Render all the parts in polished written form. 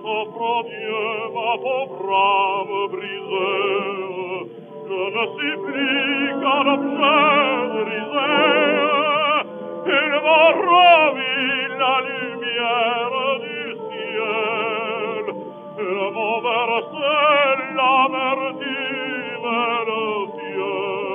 s'offre Dieu ma pauvre âme brisée. Je ne supplie qu'un objet de risée. Il m'a ravi la lumière du ciel. Il m'a versé l'amertume et le ciel.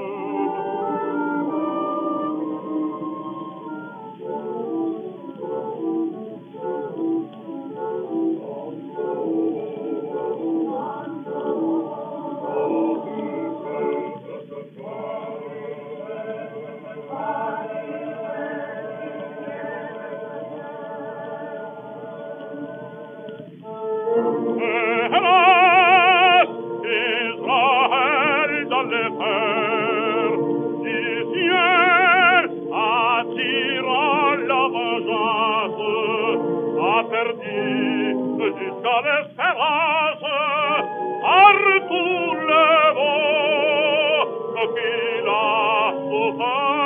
Hélas, Israël dans les fers du ciel, attirant la vengeance, a perdu jusqu'à l'espérance par tous les maux qu'il a souffert.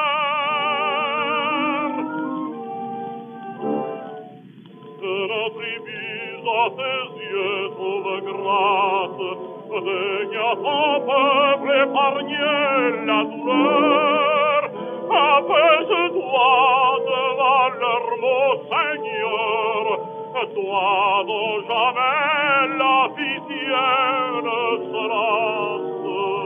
À tes yeux trouve grâce, daigne à ton peuple épargner la douleur. Apaise-toi devant leur mot, Seigneur, toi dont jamais la pitié ne se lasse.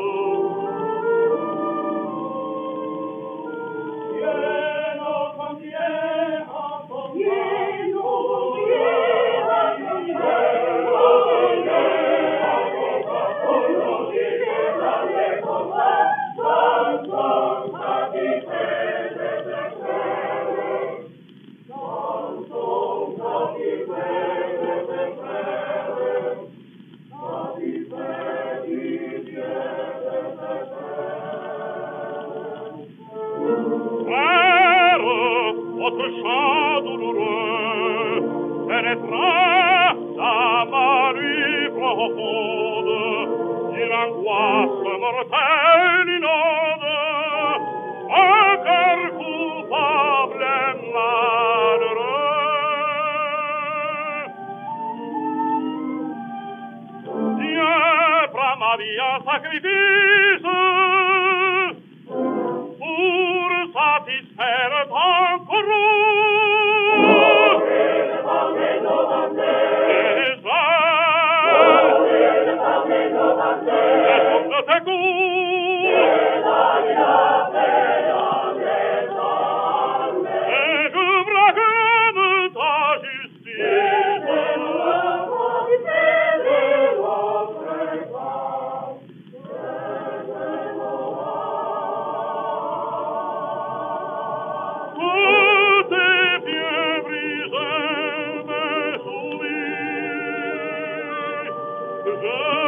Votre chant douloureux pénétra dans ma nuit profonde, d'une angoisse mortelle inonde, un cœur coupable et malheureux. Dieu prend ma vie en sacrifice pour satisfaire ton courroux. Je